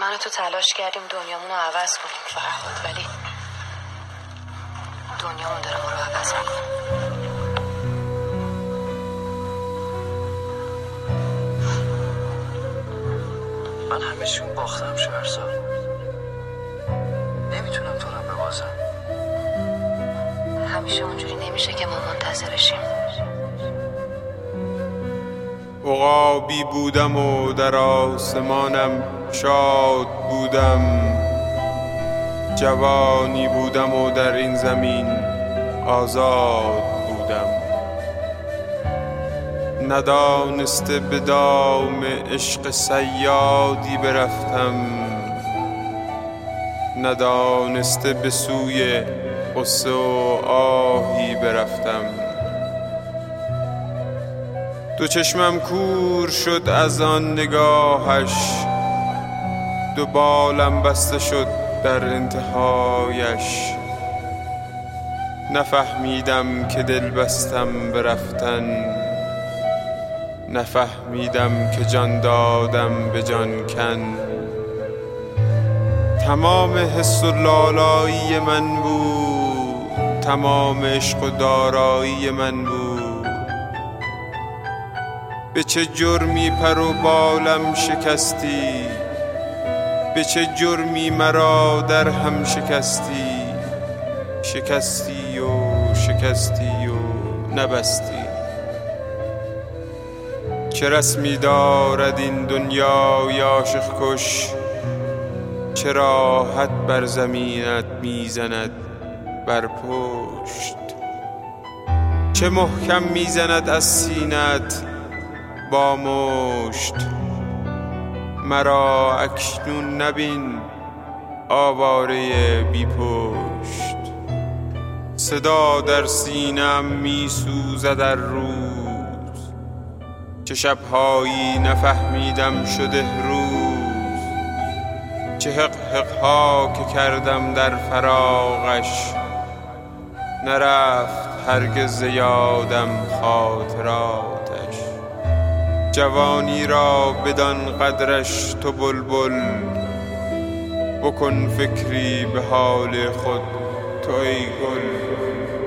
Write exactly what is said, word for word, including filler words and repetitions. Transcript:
من و تو تلاش کردیم دنیامون رو عوض کنیم فرهاد، ولی دنیامون داره ما رو عوض میکنه. من همه چیون باختم شهرزاد، نمیتونم تو رو ببازم. همیشه اونجوری نمیشه که ما منتظرشیم. عقابی بودم و در آسمانم شاد بودم، جوانی بودم و در این زمین آزاد بودم. ندانسته به دام عشق صیادی برفتم، ندانسته به سوی غصه و آهی برفتم. دو چشمم کور شد از آن نگاهش، دو بالم بسته شد در انتهایش. نفهمیدم که دل بستم برفتن، نفهمیدم که جان دادم به جان کن. تمام حس و لالایی من بود، تمام عشق و دارایی من بود. به چه جرمی پر و بالم شکستی، به چه جرمی مرا در هم شکستی. شکستی و شکستی و نبستی. چه رسمی دارد این دنیای عاشق کش، چه راحت بر زمینت میزند بر پشت. چه محکم میزند از سینت با مشت. مرا اکنون نبین آواره بی پشت. صدا در سینم می سوزد در روز، چه شبهایی نفهمیدم شده روز. چه حق حق ها که کردم در فراقش، نرفت هرگز یادم خاطراتش. جوانی را بدان قدرش تو بلبل، بکن فکری به حال خود تو ای گل.